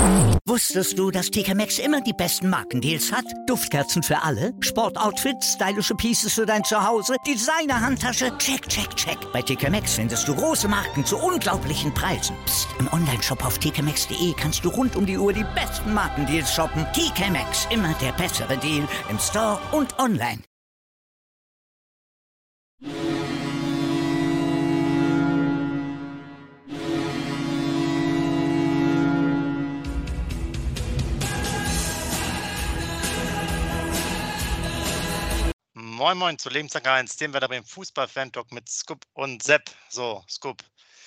Wusstest du, dass TK Maxx immer die besten Markendeals hat? Duftkerzen für alle, Sportoutfits, stylische Pieces für dein Zuhause, Designer-Handtasche, check, check, check. Bei TK Maxx findest du große Marken zu unglaublichen Preisen. Psst. Im Onlineshop auf tkmaxx.de kannst du rund um die Uhr die besten Markendeals shoppen. TK Maxx, immer der bessere Deal im Store und online. Moin Moin zu Lebenslang 1, dem wir da beim Fußball-Fan-Talk mit Scoop und Sepp. So, Scoop.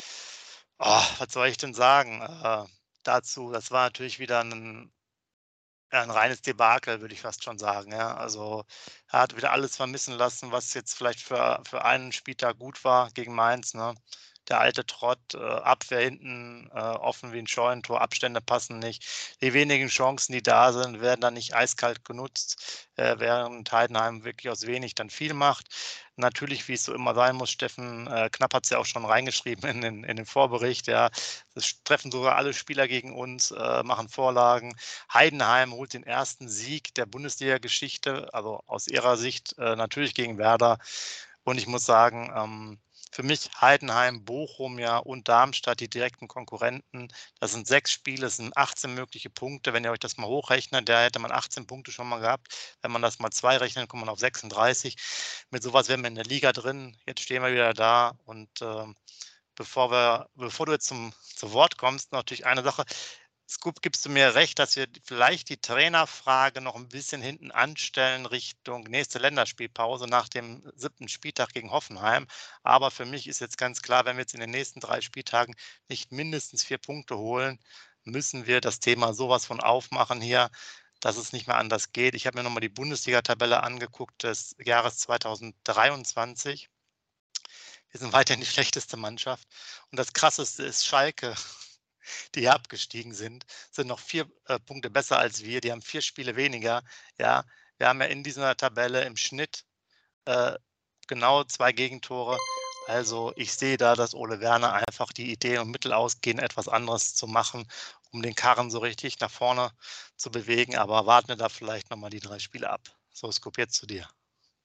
Was soll ich denn sagen dazu? Das war natürlich wieder ein reines Debakel, würde ich fast schon sagen. Ja. Also er hat wieder alles vermissen lassen, was jetzt vielleicht für einen Spieltag gut war gegen Mainz. Ne? Der alte Trott, Abwehr hinten offen wie ein Scheunentor, Abstände passen nicht. Die wenigen Chancen, die da sind, werden dann nicht eiskalt genutzt, während Heidenheim wirklich aus wenig dann viel macht. Natürlich, wie es so immer sein muss, Steffen Knapp hat es ja auch schon reingeschrieben in den Vorbericht. Ja, das treffen sogar alle Spieler gegen uns, machen Vorlagen. Heidenheim holt den ersten Sieg der Bundesliga-Geschichte, also aus ihrer Sicht natürlich gegen Werder. Und ich muss sagen, für mich Heidenheim, Bochum ja und Darmstadt, die direkten Konkurrenten. Das sind 6 Spiele, es sind 18 mögliche Punkte. Wenn ihr euch das mal hochrechnet, da hätte man 18 Punkte schon mal gehabt. Wenn man das mal 2 rechnet, kommt man auf 36. Mit sowas wären wir in der Liga drin. Jetzt stehen wir wieder da. Und bevor du jetzt zu Wort kommst, natürlich eine Sache. Scoop, gibst du mir recht, dass wir vielleicht die Trainerfrage noch ein bisschen hinten anstellen Richtung nächste Länderspielpause nach dem 7. Spieltag gegen Hoffenheim. Aber für mich ist jetzt ganz klar, wenn wir jetzt in den nächsten 3 Spieltagen nicht mindestens 4 Punkte holen, müssen wir das Thema sowas von aufmachen hier, dass es nicht mehr anders geht. Ich habe mir nochmal die Bundesliga-Tabelle angeguckt des Jahres 2023. Wir sind weiterhin die schlechteste Mannschaft. Und das Krasseste ist Schalke, die hier abgestiegen sind noch 4 Punkte besser als wir. Die haben 4 Spiele weniger. Ja, wir haben ja in dieser Tabelle im Schnitt genau 2 Gegentore. Also ich sehe da, dass Ole Werner einfach die Idee und Mittel ausgehen, etwas anderes zu machen, um den Karren so richtig nach vorne zu bewegen. Aber warten wir da vielleicht nochmal die 3 Spiele ab. So, Scoop, jetzt zu dir.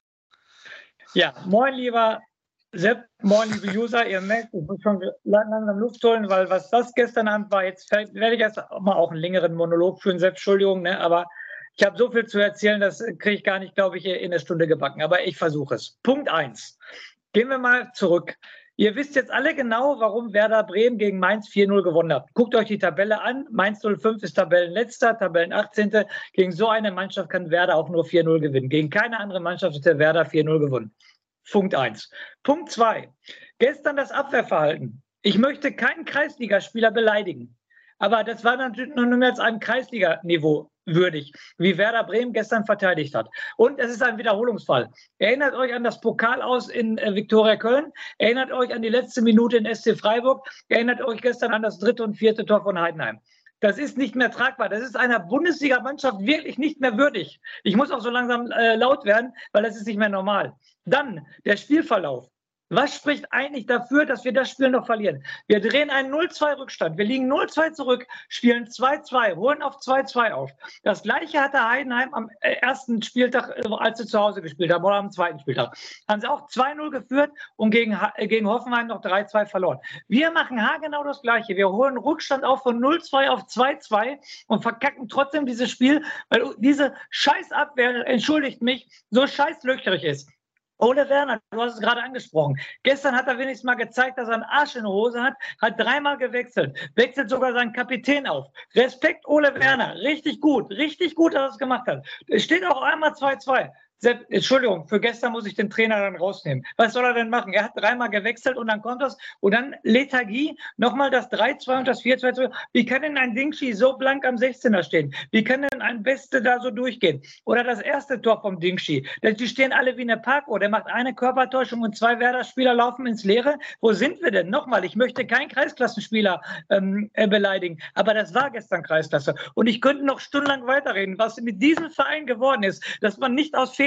Ja, moin lieber Sepp, moin liebe User, ihr merkt, ich muss schon langsam Luft holen, weil was das gestern Abend war, jetzt werde ich erst mal auch einen längeren Monolog führen, Sepp, Entschuldigung, ne, aber ich habe so viel zu erzählen, das kriege ich gar nicht, glaube ich, in einer Stunde gebacken, aber ich versuche es. Punkt 1, gehen wir mal zurück. Ihr wisst jetzt alle genau, warum Werder Bremen gegen Mainz 4-0 gewonnen hat. Guckt euch die Tabelle an, Mainz 05 ist Tabellenletzter, Tabellen 18. Gegen so eine Mannschaft kann Werder auch nur 4-0 gewinnen. Gegen keine andere Mannschaft hat der Werder 4-0 gewonnen. Punkt 1. Punkt 2. Gestern das Abwehrverhalten. Ich möchte keinen Kreisligaspieler beleidigen. Aber das war natürlich nur mehr als einem Kreisliganiveau würdig, wie Werder Bremen gestern verteidigt hat. Und es ist ein Wiederholungsfall. Erinnert euch an das Pokal aus in Viktoria Köln. Erinnert euch an die letzte Minute in SC Freiburg. Erinnert euch gestern an das 3. und 4. Tor von Heidenheim. Das ist nicht mehr tragbar. Das ist einer Bundesliga-Mannschaft wirklich nicht mehr würdig. Ich muss auch so langsam laut werden, weil das ist nicht mehr normal. Dann der Spielverlauf. Was spricht eigentlich dafür, dass wir das Spiel noch verlieren? Wir drehen einen 0-2 Rückstand. Wir liegen 0-2 zurück, spielen 2-2, holen auf 2-2 auf. Das Gleiche hatte Heidenheim am ersten Spieltag, als sie zu Hause gespielt haben, oder am zweiten Spieltag. Haben sie auch 2-0 geführt und gegen Hoffenheim noch 3-2 verloren. Wir machen haargenau das Gleiche. Wir holen Rückstand auf von 0-2 auf 2-2 und verkacken trotzdem dieses Spiel, weil diese Scheißabwehr, entschuldigt mich, so scheißlöcherig ist. Ole Werner, du hast es gerade angesprochen. Gestern hat er wenigstens mal gezeigt, dass er einen Arsch in der Hose hat 3-mal gewechselt, wechselt sogar seinen Kapitän auf. Respekt, Ole Werner, richtig gut, dass er es gemacht hat. Es steht auch einmal 2-2. Sepp, Entschuldigung, für gestern muss ich den Trainer dann rausnehmen. Was soll er denn machen? Er hat 3-mal gewechselt und dann kommt das. Und dann Lethargie, nochmal das 3-2 und das 4-2. Wie kann denn ein Dingshi so blank am 16er stehen? Wie kann denn ein Beste da so durchgehen? Oder das erste Tor vom Dingshi. Die stehen alle wie eine Parkuhr. Der macht eine Körpertäuschung und 2 Werder-Spieler laufen ins Leere. Wo sind wir denn? Nochmal, ich möchte keinen Kreisklassenspieler beleidigen. Aber das war gestern Kreisklasse. Und ich könnte noch stundenlang weiterreden, was mit diesem Verein geworden ist, dass man nicht aus Fehlern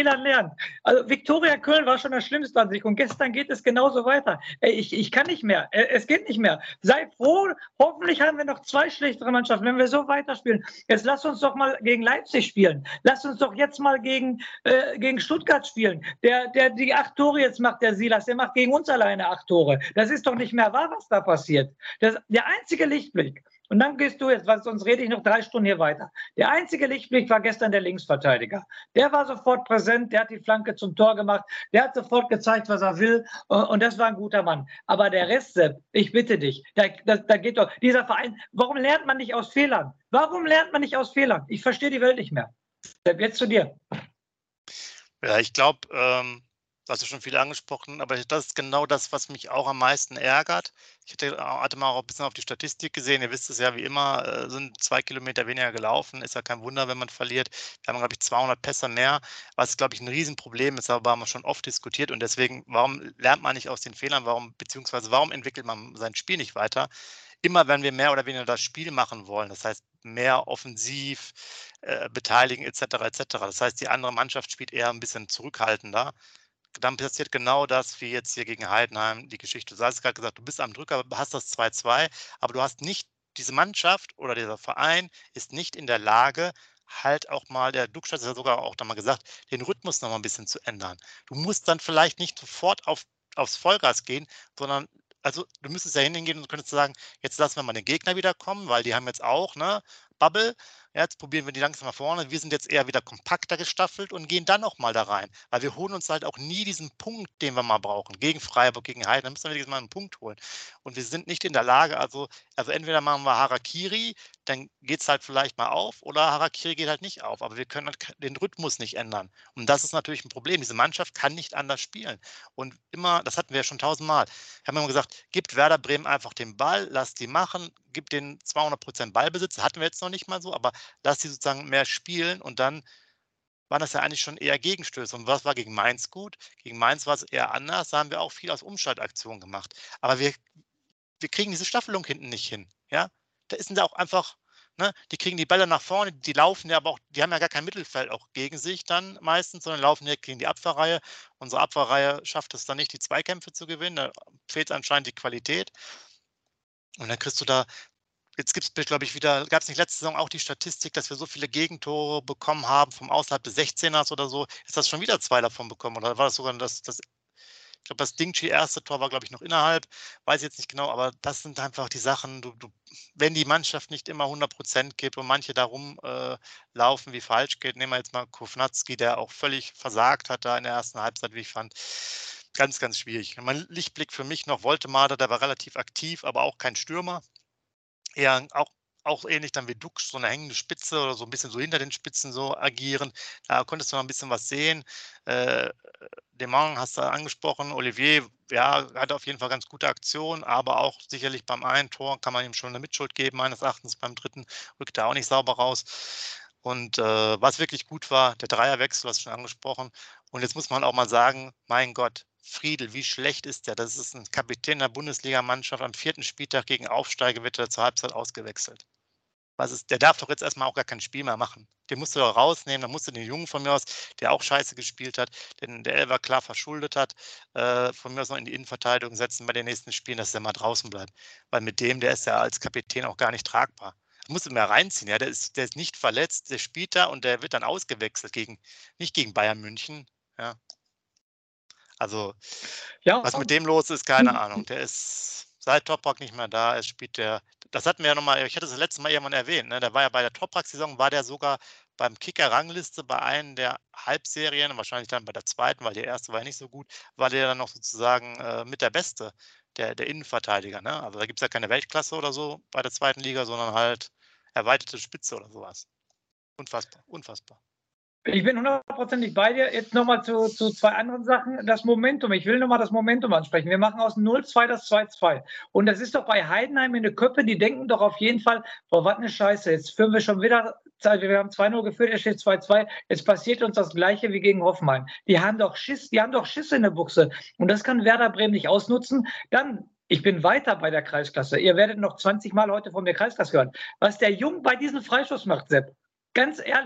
Fehlern lernt. Also Viktoria Köln war schon das Schlimmste an sich und gestern geht es genauso weiter. Ich kann nicht mehr. Es geht nicht mehr. Sei froh, hoffentlich haben wir noch 2 schlechtere Mannschaften, wenn wir so weiterspielen. Jetzt lass uns doch mal gegen Leipzig spielen. Lass uns doch jetzt mal gegen Stuttgart spielen. Der die 8 Tore jetzt macht, der Silas, der macht gegen uns alleine 8 Tore. Das ist doch nicht mehr wahr, was da passiert. Der einzige Lichtblick. Und dann gehst du jetzt, sonst rede ich noch 3 Stunden hier weiter. Der einzige Lichtblick war gestern der Linksverteidiger. Der war sofort präsent, der hat die Flanke zum Tor gemacht, der hat sofort gezeigt, was er will und das war ein guter Mann. Aber der Rest, Sepp, ich bitte dich, da geht doch, dieser Verein, warum lernt man nicht aus Fehlern? Warum lernt man nicht aus Fehlern? Ich verstehe die Welt nicht mehr. Sepp, jetzt zu dir. Ja, ich glaube, hast du schon viel angesprochen, aber das ist genau das, was mich auch am meisten ärgert. Ich hatte mal auch ein bisschen auf die Statistik gesehen. Ihr wisst es ja, wie immer, sind 2 Kilometer weniger gelaufen. Ist ja kein Wunder, wenn man verliert. Wir haben, glaube ich, 200 Pässe mehr, was, glaube ich, ein Riesenproblem ist, aber haben wir schon oft diskutiert. Und deswegen, warum lernt man nicht aus den Fehlern? Beziehungsweise warum entwickelt man sein Spiel nicht weiter? Immer wenn wir mehr oder weniger das Spiel machen wollen, das heißt mehr offensiv beteiligen etc. etc. Das heißt, die andere Mannschaft spielt eher ein bisschen zurückhaltender. Dann passiert genau das, wie jetzt hier gegen Heidenheim die Geschichte. Du hast gerade gesagt, du bist am Drücker, hast das 2-2, aber du hast nicht, diese Mannschaft oder dieser Verein ist nicht in der Lage, halt auch mal, der Duckstadt hat ja sogar auch da mal gesagt, den Rhythmus noch mal ein bisschen zu ändern. Du musst dann vielleicht nicht sofort aufs Vollgas gehen, sondern also du müsstest ja hingehen und könntest sagen, jetzt lassen wir mal den Gegner wieder kommen, weil die haben jetzt auch, ne, Bubble. Ja, jetzt probieren wir die langsam nach vorne. Wir sind jetzt eher wieder kompakter gestaffelt und gehen dann auch mal da rein. Weil wir holen uns halt auch nie diesen Punkt, den wir mal brauchen. Gegen Freiburg, gegen Heidenheim, dann müssen wir wirklich mal einen Punkt holen. Und wir sind nicht in der Lage, also entweder machen wir Harakiri, dann geht es halt vielleicht mal auf, oder Harakiri geht halt nicht auf. Aber wir können halt den Rhythmus nicht ändern. Und das ist natürlich ein Problem. Diese Mannschaft kann nicht anders spielen. Und immer, das hatten wir ja schon 1000-mal, haben wir immer gesagt, gibt Werder Bremen einfach den Ball, lasst die machen, gibt den 200% Ballbesitz. Das hatten wir jetzt noch nicht mal so, aber lass die sozusagen mehr spielen und dann waren das ja eigentlich schon eher Gegenstöße. Und was war gegen Mainz gut? Gegen Mainz war es eher anders. Da haben wir auch viel aus Umschaltaktionen gemacht. Aber wir kriegen diese Staffelung hinten nicht hin. Ja? Da ist auch einfach, ne, die kriegen die Bälle nach vorne, die laufen ja aber auch, die haben ja gar kein Mittelfeld auch gegen sich dann meistens, sondern laufen direkt gegen die Abwehrreihe. Unsere Abwehrreihe schafft es dann nicht, die Zweikämpfe zu gewinnen. Da fehlt anscheinend die Qualität. Und dann kriegst du da, jetzt gibt es, glaube ich, wieder, gab es nicht letzte Saison auch die Statistik, dass wir so viele Gegentore bekommen haben vom außerhalb des 16ers oder so. Ist das schon wieder 2 davon bekommen? Oder war das sogar ich glaube, das Dingchi erste Tor war, glaube ich, noch innerhalb. Weiß ich jetzt nicht genau, aber das sind einfach die Sachen, wenn die Mannschaft nicht immer 100% gibt und manche darum laufen, wie falsch geht. Nehmen wir jetzt mal Kovnatski, der auch völlig versagt hat da in der ersten Halbzeit, wie ich fand. Ganz, ganz schwierig. Mein Lichtblick für mich noch Woltemade, der war relativ aktiv, aber auch kein Stürmer. Eher auch ähnlich dann wie Duxch, so eine hängende Spitze oder so ein bisschen so hinter den Spitzen so agieren. Da konntest du noch ein bisschen was sehen. Demang hast du angesprochen. Olivier, ja, hat auf jeden Fall ganz gute Aktionen, aber auch sicherlich beim einen Tor kann man ihm schon eine Mitschuld geben, meines Erachtens. Beim dritten rückt er auch nicht sauber raus. Und was wirklich gut war, der Dreierwechsel, was schon angesprochen. Und jetzt muss man auch mal sagen, mein Gott, Friedl, wie schlecht ist der? Das ist ein Kapitän der Bundesligamannschaft. Am 4. Spieltag gegen Aufsteiger wird er zur Halbzeit ausgewechselt. Der darf doch jetzt erstmal auch gar kein Spiel mehr machen. Den musst du doch rausnehmen, dann musst du den Jungen von mir aus, der auch scheiße gespielt hat, den der Elfer klar verschuldet hat, von mir aus noch in die Innenverteidigung setzen bei den nächsten Spielen, dass der mal draußen bleibt. Weil mit dem, der ist ja als Kapitän auch gar nicht tragbar. Da musst du mehr reinziehen, ja, der ist nicht verletzt, der spielt da und der wird dann ausgewechselt, nicht gegen Bayern München, ja. Also, Ja, was mit dem los ist, keine Ahnung. Der ist seit Toprak nicht mehr da. Das hatten wir ja nochmal, ich hatte das letzte Mal irgendwann erwähnt, ne? Der war ja bei der Toprak-Saison, war der sogar beim Kicker-Rangliste bei einem der Halbserien, wahrscheinlich dann bei der zweiten, weil die erste war ja nicht so gut, war der dann noch sozusagen mit der Beste, der Innenverteidiger. Ne? Also da gibt es ja keine Weltklasse oder so bei der zweiten Liga, sondern halt erweiterte Spitze oder sowas. Unfassbar, unfassbar. Ich bin 100%ig bei dir. Jetzt nochmal zu 2 anderen Sachen. Das Momentum. Ich will nochmal das Momentum ansprechen. Wir machen aus 0-2 das 2-2. Und das ist doch bei Heidenheim in den Köpfe, die denken doch auf jeden Fall, boah, was eine Scheiße. Jetzt führen wir schon wieder, wir haben 2-0 geführt, jetzt steht 2-2. Jetzt passiert uns das Gleiche wie gegen Hoffenheim. Die haben doch Schiss in der Buchse. Und das kann Werder Bremen nicht ausnutzen. Dann, ich bin weiter bei der Kreisklasse. Ihr werdet noch 20 Mal heute von der Kreisklasse hören. Was der Jung bei diesem Freistoß macht, Sepp, ganz ehrlich,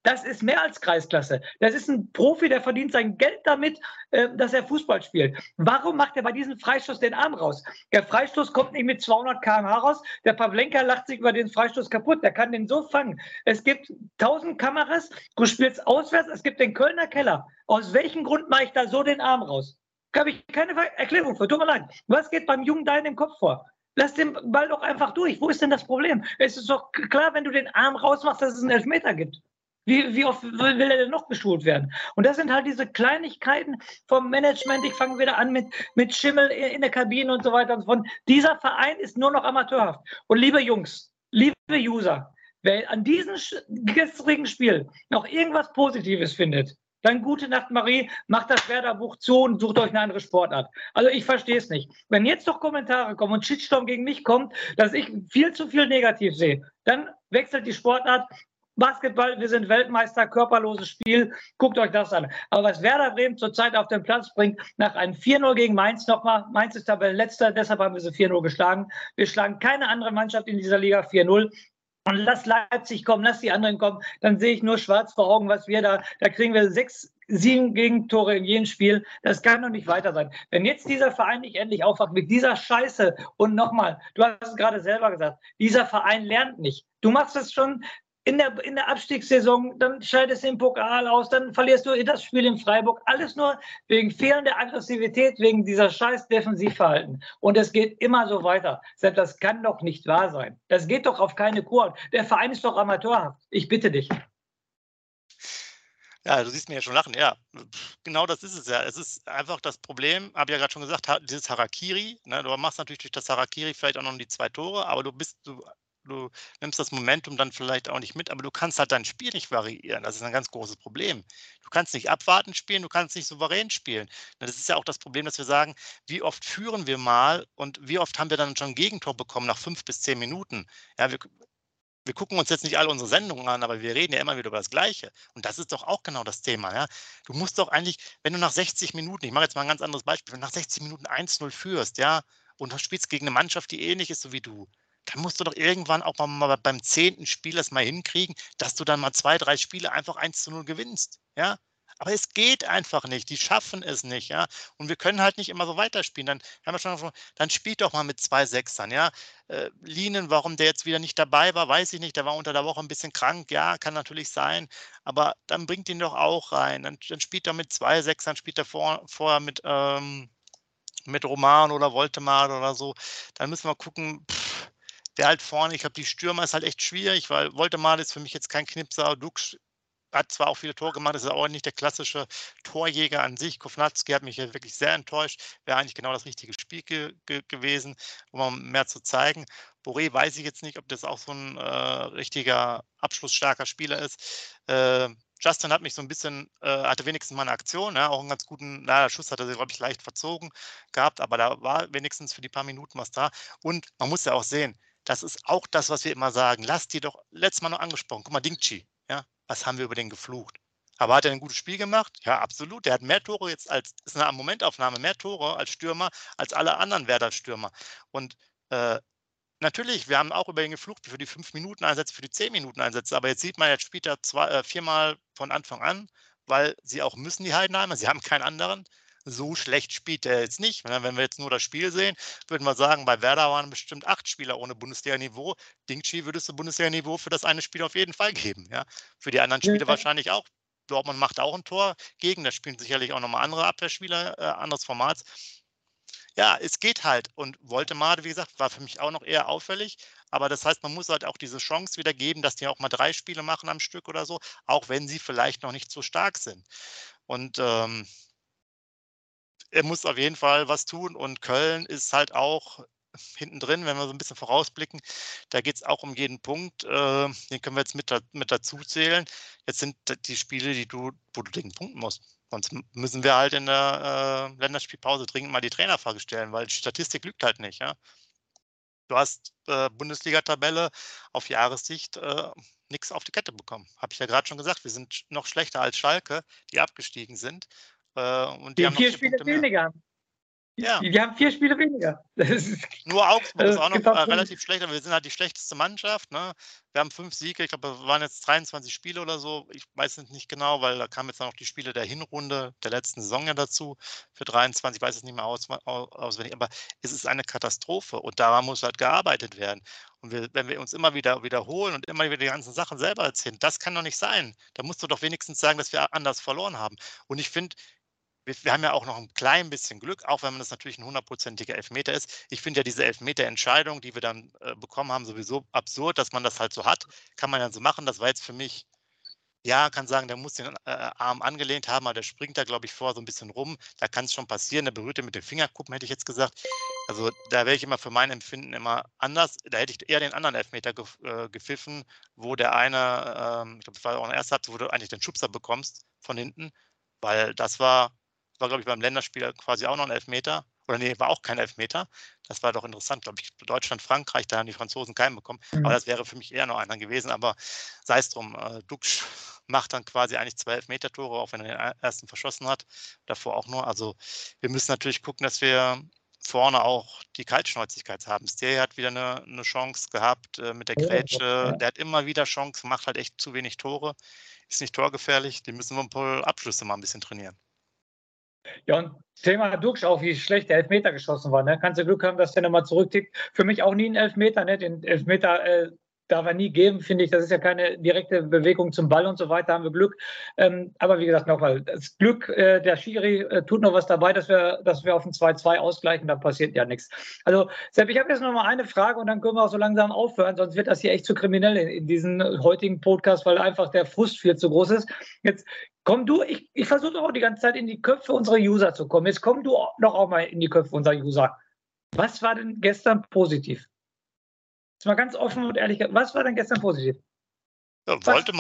Das ist mehr als Kreisklasse. Das ist ein Profi, der verdient sein Geld damit, dass er Fußball spielt. Warum macht er bei diesem Freistoß den Arm raus? Der Freistoß kommt nicht mit 200 km/h raus. Der Pavlenka lacht sich über den Freistoß kaputt. Der kann den so fangen. Es gibt 1000 Kameras. Du spielst auswärts. Es gibt den Kölner Keller. Aus welchem Grund mache ich da so den Arm raus? Da habe ich keine Erklärung für. Tut mir leid. Was geht beim Jungen da in dem Kopf vor? Lass den Ball doch einfach durch. Wo ist denn das Problem? Es ist doch klar, wenn du den Arm rausmachst, dass es einen Elfmeter gibt. Wie oft will er denn noch geschult werden? Und das sind halt diese Kleinigkeiten vom Management. Ich fange wieder an mit Schimmel in der Kabine und so weiter und so fort. Dieser Verein ist nur noch amateurhaft. Und liebe Jungs, liebe User, wer an diesem gestrigen Spiel noch irgendwas Positives findet, dann gute Nacht, Marie, macht das Werder-Buch zu und sucht euch eine andere Sportart. Also ich verstehe es nicht. Wenn jetzt doch Kommentare kommen und Shitstorm gegen mich kommt, dass ich viel zu viel negativ sehe, dann wechselt die Sportart. Basketball, wir sind Weltmeister, körperloses Spiel, guckt euch das an. Aber was Werder Bremen zurzeit auf den Platz bringt, nach einem 4-0 gegen Mainz nochmal, Mainz ist Tabellenletzter, deshalb haben wir sie 4-0 geschlagen. Wir schlagen keine andere Mannschaft in dieser Liga 4-0. Und lass Leipzig kommen, lass die anderen kommen, dann sehe ich nur schwarz vor Augen, was wir da kriegen wir 6, 7 Gegentore in jedem Spiel. Das kann doch nicht weiter sein. Wenn jetzt dieser Verein nicht endlich aufwacht mit dieser Scheiße und nochmal, du hast es gerade selber gesagt, dieser Verein lernt nicht. Du machst es schon in der Abstiegssaison, dann scheidest du im Pokal aus, dann verlierst du das Spiel in Freiburg. Alles nur wegen fehlender Aggressivität, wegen dieser scheiß Defensivverhalten. Und es geht immer so weiter. Selbst das kann doch nicht wahr sein. Das geht doch auf keine Kur. Der Verein ist doch amateurhaft. Ich bitte dich. Ja, du siehst mir ja schon lachen. Ja, genau das ist es ja. Es ist einfach das Problem, habe ja gerade schon gesagt, dieses Harakiri. Ne? Du machst natürlich durch das Harakiri vielleicht auch noch die 2 Tore, aber du nimmst das Momentum dann vielleicht auch nicht mit, aber du kannst halt dein Spiel nicht variieren. Das ist ein ganz großes Problem. Du kannst nicht abwarten spielen, du kannst nicht souverän spielen. Das ist ja auch das Problem, dass wir sagen, wie oft führen wir mal und wie oft haben wir dann schon ein Gegentor bekommen nach 5 bis 10 Minuten. Ja, wir gucken uns jetzt nicht alle unsere Sendungen an, aber wir reden ja immer wieder über das Gleiche. Und das ist doch auch genau das Thema. Ja? Du musst doch eigentlich, wenn du nach 60 Minuten, ich mache jetzt mal ein ganz anderes Beispiel, wenn du nach 60 Minuten 1-0 führst, ja, und du spielst gegen eine Mannschaft, die ähnlich ist so wie du, dann musst du doch irgendwann auch mal beim 10. Spiel das mal hinkriegen, dass du dann mal 2, 3 Spiele einfach 1-0 gewinnst. Ja? Aber es geht einfach nicht. Die schaffen es nicht. Ja? Und wir können halt nicht immer so weiterspielen. Dann haben wir schon, dann spielt doch mal mit 2 Sechsern. Ja? Lienen, warum der jetzt wieder nicht dabei war, weiß ich nicht. Der war unter der Woche ein bisschen krank. Ja, kann natürlich sein. Aber dann bringt ihn doch auch rein. Dann spielt er mit 2 Sechsern, spielt er vorher mit Roman oder Woltemade oder so. Dann müssen wir gucken, der halt vorne, ich glaube, die Stürmer ist halt echt schwierig, weil Woltemade ist für mich jetzt kein Knipser. Dux hat zwar auch viele Tore gemacht, ist auch nicht der klassische Torjäger an sich. Kovnatski hat mich hier wirklich sehr enttäuscht. Wäre eigentlich genau das richtige Spiel gewesen, um mehr zu zeigen. Boré weiß ich jetzt nicht, ob das auch so ein richtiger abschlussstarker Spieler ist. Justin hat mich so ein bisschen, hatte wenigstens mal eine Aktion, ja, auch einen ganz guten, der Schuss hat er, glaube ich, leicht verzogen gehabt, aber da war wenigstens für die paar Minuten was da. Und man muss ja auch sehen, das ist auch das, was wir immer sagen. Lass die doch, letztes Mal noch angesprochen, guck mal, Dingchi, ja, was haben wir über den geflucht? Aber hat er ein gutes Spiel gemacht? Ja, absolut. Der hat mehr Tore jetzt ist eine Momentaufnahme, mehr Tore als Stürmer, als alle anderen Werder-Stürmer. Und natürlich, wir haben auch über ihn geflucht für die 5-Minuten-Einsätze, für die 10-Minuten-Einsätze, aber jetzt sieht man, jetzt spielt er 4-mal von Anfang an, weil sie auch müssen, die Heidenheimer, sie haben keinen anderen. So schlecht spielt er jetzt nicht. Wenn wir jetzt nur das Spiel sehen, würden wir sagen, bei Werder waren bestimmt 8 Spieler ohne Bundesliga-Niveau. Dingchi würdest du Bundesliga-Niveau für das eine Spiel auf jeden Fall geben. Ja? Für die anderen Spiele wahrscheinlich auch. Dortmund macht auch ein Tor gegen, da spielen sicherlich auch nochmal andere Abwehrspieler, anderes Format. Ja, es geht halt. Und Woltemade, wie gesagt, war für mich auch noch eher auffällig. Aber das heißt, man muss halt auch diese Chance wieder geben, dass die auch mal 3 Spiele machen am Stück oder so, auch wenn sie vielleicht noch nicht so stark sind. Und er muss auf jeden Fall was tun. Und Köln ist halt auch hinten drin, wenn wir so ein bisschen vorausblicken. Da geht es auch um jeden Punkt. Den können wir jetzt mit dazu zählen. Jetzt sind die Spiele, wo du den punkten musst. Sonst müssen wir halt in der Länderspielpause dringend mal die Trainerfrage stellen, weil die Statistik lügt halt nicht. Ja? Du hast Bundesliga-Tabelle auf Jahressicht nichts auf die Kette bekommen. Habe ich ja gerade schon gesagt, wir sind noch schlechter als Schalke, die abgestiegen sind. Und die haben noch 4 Spiele weniger. Ja. Die haben 4 Spiele weniger. Nur Augsburg ist auch noch gibt auch relativ schlecht, aber wir sind halt die schlechteste Mannschaft. Ne? Wir haben 5 Siege, ich glaube, das waren jetzt 23 Spiele oder so. Ich weiß es nicht genau, weil da kamen jetzt noch die Spiele der Hinrunde der letzten Saison ja dazu für 23. Ich weiß es nicht mehr auswendig, aber es ist eine Katastrophe und daran muss halt gearbeitet werden. Und wenn wir uns immer wieder wiederholen und immer wieder die ganzen Sachen selber erzählen, das kann doch nicht sein. Da musst du doch wenigstens sagen, dass wir anders verloren haben. Und ich finde, wir haben ja auch noch ein klein bisschen Glück, auch wenn das natürlich ein 100%iger Elfmeter ist. Ich finde ja diese Elfmeterentscheidung, die wir dann bekommen haben, sowieso absurd, dass man das halt so hat. Kann man dann so machen. Das war jetzt für mich, ja, kann sagen, der muss den Arm angelehnt haben, aber der springt da, glaube ich, vor so ein bisschen rum. Da kann es schon passieren. Der berührt den mit den Fingerkuppen, hätte ich jetzt gesagt. Also da wäre ich immer für mein Empfinden immer anders. Da hätte ich eher den anderen Elfmeter gepfiffen, wo der eine, ich glaube, das war auch eine erste Halbzeit, wo du eigentlich den Schubser bekommst von hinten, weil das war, glaube ich, beim Länderspiel quasi auch noch ein Elfmeter. Oder nee, war auch kein Elfmeter. Das war doch interessant, glaube ich. Deutschland, Frankreich, da haben die Franzosen keinen bekommen. Aber das wäre für mich eher noch einer gewesen. Aber sei es drum, Duxch macht dann quasi eigentlich 2 Elfmeter-Tore, auch wenn er den ersten verschossen hat. Davor auch nur. Also wir müssen natürlich gucken, dass wir vorne auch die Kaltschnäuzigkeit haben. Stay hat wieder eine Chance gehabt mit der Grätsche. Ja. Der hat immer wieder Chancen, macht halt echt zu wenig Tore. Ist nicht torgefährlich. Den müssen wir ein paar Abschlüsse mal ein bisschen trainieren. Ja, und Thema Duxch auch, wie schlecht der Elfmeter geschossen war. Ne? Kannst du Glück haben, dass der nochmal zurücktickt. Für mich auch nie ein Elfmeter. Ne? Den Elfmeter darf er nie geben, finde ich. Das ist ja keine direkte Bewegung zum Ball und so weiter. Haben wir Glück. Aber wie gesagt, nochmal, das Glück, der Schiri tut noch was dabei, dass wir auf ein 2-2 ausgleichen. Da passiert ja nichts. Also, Sepp, ich habe jetzt noch mal eine Frage und dann können wir auch so langsam aufhören. Sonst wird das hier echt zu kriminell in diesem heutigen Podcast, weil einfach der Frust viel zu groß ist. Jetzt komm du, ich versuche auch die ganze Zeit in die Köpfe unserer User zu kommen. Jetzt komm du doch auch mal in die Köpfe unserer User. Was war denn gestern positiv? Jetzt mal ganz offen und ehrlich, was war denn gestern positiv? Ja,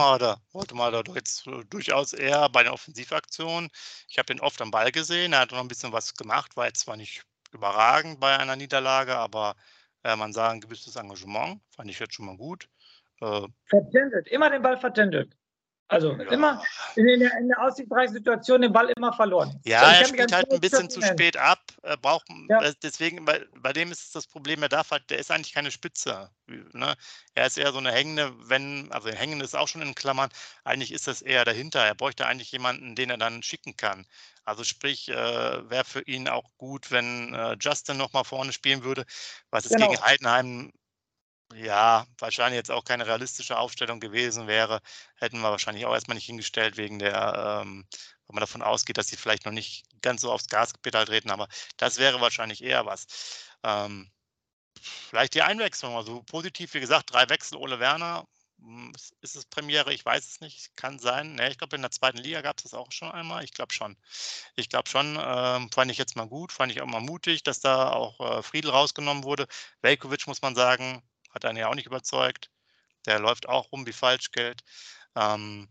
wollte doch jetzt durchaus eher bei der Offensivaktion. Ich habe ihn oft am Ball gesehen, er hat noch ein bisschen was gemacht, war jetzt zwar nicht überragend bei einer Niederlage, aber man sah ein gewisses Engagement, fand ich jetzt schon mal gut. Vertändelt, immer den Ball vertändelt. Also Ja. immer in der aussichtsreichen Situation den Ball immer verloren. Ja, er spielt halt ein bisschen zu spät ab. Braucht, Ja. deswegen, bei dem ist es das Problem, der ist eigentlich keine Spitze. Ne? Er ist eher so eine hängende, also hängende ist auch schon in Klammern, eigentlich ist das eher dahinter. Er bräuchte eigentlich jemanden, den er dann schicken kann. Also sprich, wäre für ihn auch gut, wenn Justin nochmal vorne spielen würde, was es gegen Heidenheim ja, wahrscheinlich jetzt auch keine realistische Aufstellung gewesen wäre, hätten wir wahrscheinlich auch erstmal nicht hingestellt wegen der, wenn man davon ausgeht, dass sie vielleicht noch nicht ganz so aufs Gaspedal treten, aber das wäre wahrscheinlich eher was. Vielleicht die Einwechslung, also positiv, wie gesagt, 3 Wechsel, Ole Werner. Ist es Premiere? Ich weiß es nicht, kann sein. Ne, ich glaube, in der 2. Liga gab es das auch schon einmal. Ich glaube schon. Fand ich jetzt mal gut, fand ich auch mal mutig, dass da auch Friedl rausgenommen wurde. Veljković, muss man sagen, hat einen ja auch nicht überzeugt. Der läuft auch rum wie Falschgeld. Ja,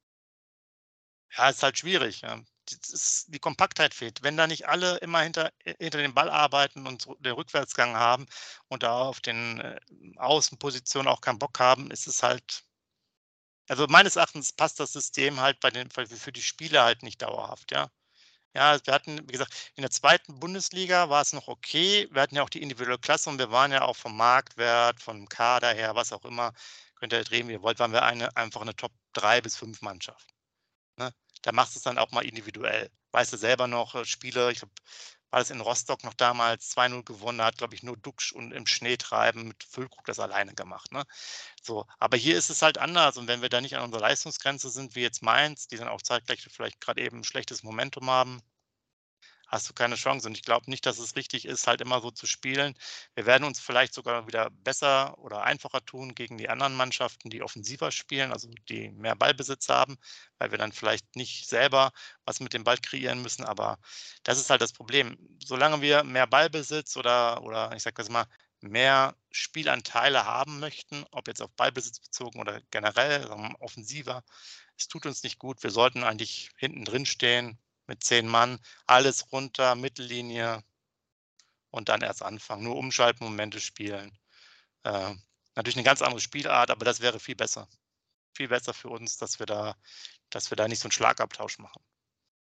ist halt schwierig. Ja. Die Kompaktheit fehlt. Wenn da nicht alle immer hinter dem Ball arbeiten und so den Rückwärtsgang haben und da auf den Außenpositionen auch keinen Bock haben, ist es halt. Also meines Erachtens passt das System halt für die Spieler halt nicht dauerhaft, ja. Ja, wir hatten, wie gesagt, in der 2. Bundesliga war es noch okay. Wir hatten ja auch die individuelle Klasse und wir waren ja auch vom Marktwert, vom Kader her, was auch immer, könnt ihr drehen, wie ihr wollt, waren wir einfach eine Top 3 bis 5 Mannschaft. Ne? Da machst du es dann auch mal individuell. Weißt du selber noch, Spiele, ich glaube, war das in Rostock noch damals 2-0 gewonnen, da hat, glaube ich, nur Duxch und im Schneetreiben mit Füllkrug das alleine gemacht. Ne? So, aber hier ist es halt anders und wenn wir da nicht an unserer Leistungsgrenze sind, wie jetzt Mainz, die dann auch zeitgleich vielleicht gerade eben ein schlechtes Momentum haben, hast du keine Chance. Und ich glaube nicht, dass es richtig ist, halt immer so zu spielen. Wir werden uns vielleicht sogar wieder besser oder einfacher tun gegen die anderen Mannschaften, die offensiver spielen, also die mehr Ballbesitz haben, weil wir dann vielleicht nicht selber was mit dem Ball kreieren müssen. Aber das ist halt das Problem. Solange wir mehr Ballbesitz oder ich sage das mal, mehr Spielanteile haben möchten, ob jetzt auf Ballbesitz bezogen oder generell offensiver, es tut uns nicht gut. Wir sollten eigentlich hinten drin stehen mit 10 Mann, alles runter, Mittellinie und dann erst anfangen. Nur Umschaltmomente spielen. Natürlich eine ganz andere Spielart, aber das wäre viel besser. Viel besser für uns, dass wir da nicht so einen Schlagabtausch machen.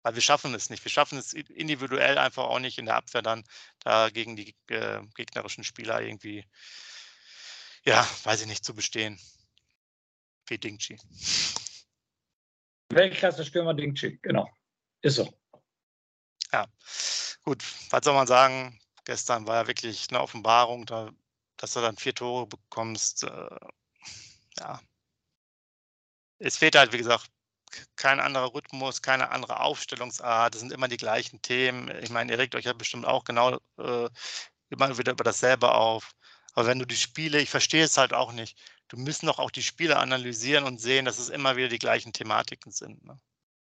Weil wir schaffen es nicht. Wir schaffen es individuell einfach auch nicht in der Abwehr dann da gegen die gegnerischen Spieler irgendwie, ja, weiß ich nicht, zu bestehen. Wie Dingchi. Weltklasse-Stürmer Dingchi, genau. Ist so. Ja, gut, was soll man sagen? Gestern war ja wirklich eine Offenbarung, dass du dann 4 Tore bekommst. Ja. Es fehlt halt, wie gesagt, kein anderer Rhythmus, keine andere Aufstellungsart. Es sind immer die gleichen Themen. Ich meine, ihr regt euch ja bestimmt auch genau immer wieder über dasselbe auf. Aber wenn du die Spiele, ich verstehe es halt auch nicht, du müssen doch auch die Spiele analysieren und sehen, dass es immer wieder die gleichen Thematiken sind. Ne?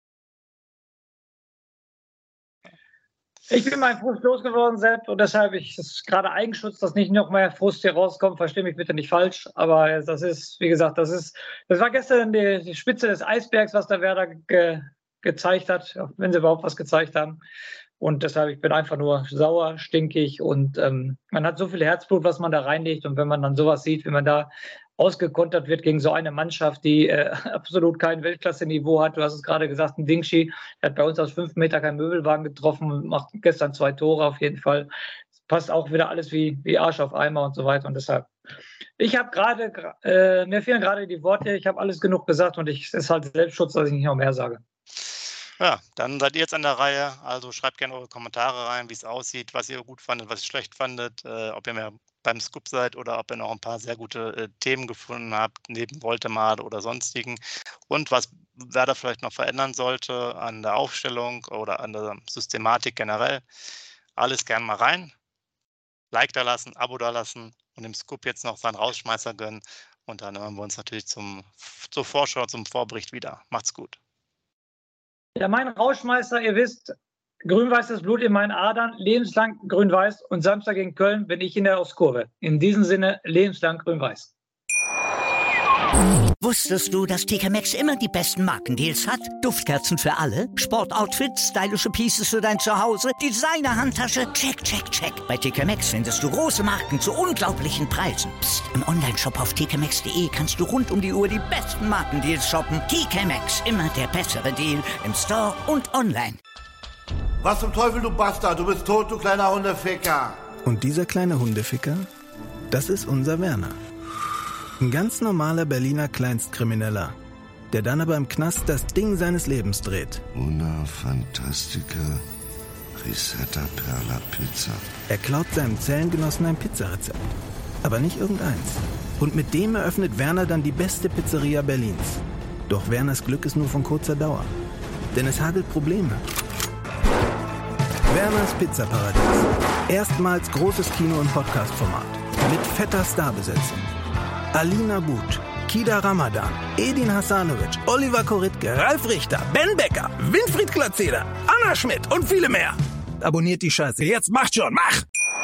Ich bin meinen Frust losgeworden, Sepp, und deshalb ist gerade Eigenschutz, dass nicht noch mehr Frust hier rauskommt. Verstehe mich bitte nicht falsch, aber das ist, wie gesagt, das war gestern die Spitze des Eisbergs, was der Werder gezeigt hat, wenn sie überhaupt was gezeigt haben. Und deshalb, ich bin einfach nur sauer, stinkig und man hat so viel Herzblut, was man da reinlegt. Und wenn man dann sowas sieht, wie man da ausgekontert wird gegen so eine Mannschaft, die absolut kein Weltklasse-Niveau hat. Du hast es gerade gesagt, ein Dingchi, der hat bei uns aus 5 Meter keinen Möbelwagen getroffen und macht gestern 2 Tore auf jeden Fall. Es passt auch wieder alles wie Arsch auf Eimer und so weiter. Und deshalb, ich habe gerade, mir fehlen gerade die Worte, ich habe alles genug gesagt und es ist halt Selbstschutz, dass ich nicht noch mehr sage. Ja, dann seid ihr jetzt an der Reihe. Also schreibt gerne eure Kommentare rein, wie es aussieht, was ihr gut fandet, was ihr schlecht fandet, ob ihr mehr beim Scoop seid oder ob ihr noch ein paar sehr gute Themen gefunden habt, neben Voldemort oder sonstigen. Und was Werder vielleicht noch verändern sollte an der Aufstellung oder an der Systematik generell. Alles gerne mal rein. Like da lassen, Abo da lassen und dem Scoop jetzt noch seinen Rausschmeißer gönnen. Und dann hören wir uns natürlich zur Vorschau, zum Vorbericht wieder. Macht's gut. Ja, mein Rauschmeister, ihr wisst, grün-weißes Blut in meinen Adern, lebenslang grün-weiß und Samstag gegen Köln bin ich in der Ostkurve. In diesem Sinne, lebenslang grün-weiß. Wusstest du, dass TK Maxx immer die besten Markendeals hat? Duftkerzen für alle, Sportoutfits, stylische Pieces für dein Zuhause, Designer-Handtasche, check, check, check. Bei TK Maxx findest du große Marken zu unglaublichen Preisen. Psst. Im Onlineshop auf tkmaxx.de kannst du rund um die Uhr die besten Markendeals shoppen. TK Maxx, immer der bessere Deal im Store und online. Was zum Teufel, du Bastard? Du bist tot, du kleiner Hundeficker. Und dieser kleine Hundeficker, das ist unser Werner. Ein ganz normaler Berliner Kleinstkrimineller, der dann aber im Knast das Ding seines Lebens dreht. Una Fantastica Risetta Perla Pizza. Er klaut seinem Zellengenossen ein Pizzarezept. Aber nicht irgendeins. Und mit dem eröffnet Werner dann die beste Pizzeria Berlins. Doch Werners Glück ist nur von kurzer Dauer. Denn es hagelt Probleme. Werners Pizzaparadies. Erstmals großes Kino- und Podcast-Format. Mit fetter Starbesetzung. Alina But, Kida Ramadan, Edin Hasanovic, Oliver Koritke, Ralf Richter, Ben Becker, Winfried Glatzeder, Anna Schmidt und viele mehr. Abonniert die Scheiße. Jetzt macht schon, mach!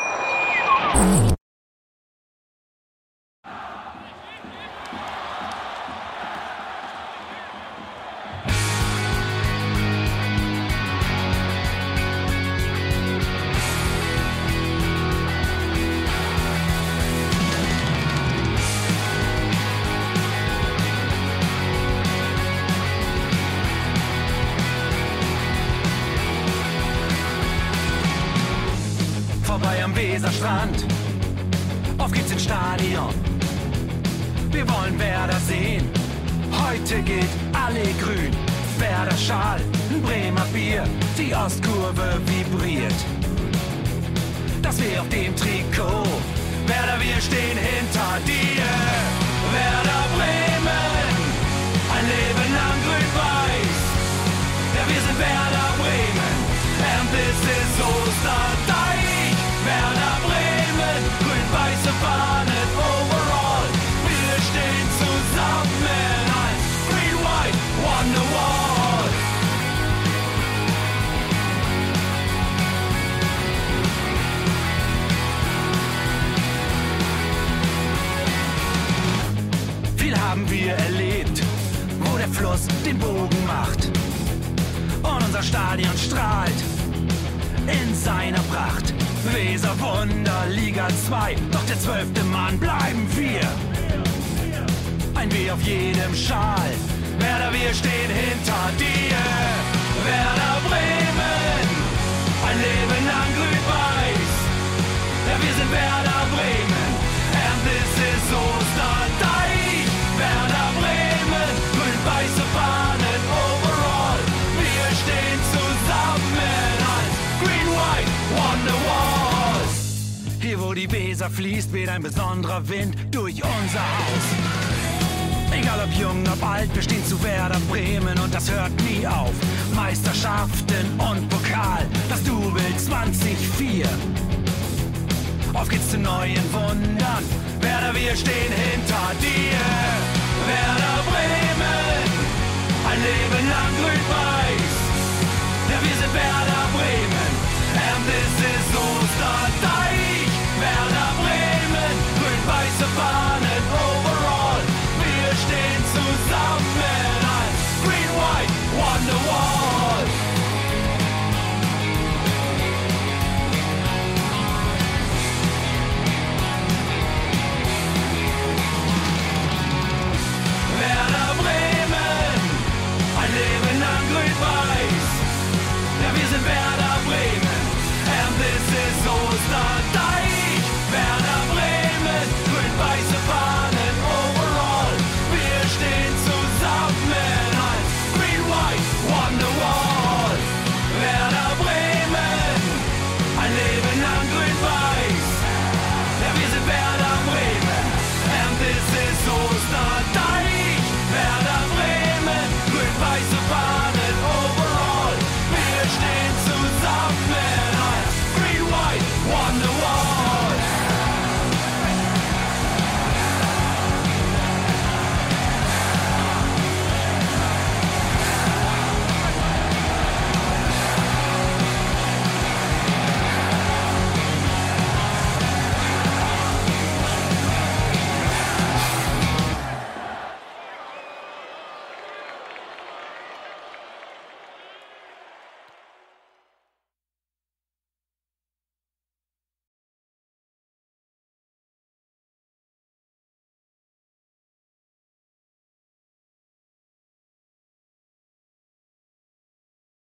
Vorbei am Weserstrand, auf geht's ins Stadion. Wir wollen Werder sehen, heute gilt alle grün. Werder Schal, ein Bremer Bier, die Ostkurve vibriert. Das wir auf dem Trikot, Werder, wir stehen hinter dir. Werder Bremen, ein Leben lang grün-weiß. Ja, wir sind Werder Bremen, and this is Osterdeich. Werder Bremen, grün-weiße Fahnen overall. Wir stehen zusammen als Green White Wonderwall. Viel haben wir erlebt, wo der Fluss den Bogen macht. Und unser Stadion strahlt in seiner Pracht. Weser Wunder, Liga 2, doch der 12. Mann bleiben wir. Ein W auf jedem Schal, Werder, wir stehen hinter dir. Werder Bremen. ein Leben lang grün-weiß. Ja, wir sind Werder Bremen, and this is Osterdeich. Werder Bremen, grün-weiße Fahnen overall. Wir stehen zusammen als Green-White Wonderwall. Hier wo die Weser fließt, weht ein besonderer Wind durch unser Haus. Egal ob jung, ob alt, wir stehen zu Werder Bremen und das hört nie auf. Meisterschaften und Pokal, das Double 2004. Auf geht's zu neuen Wundern, Werder, wir stehen hinter dir.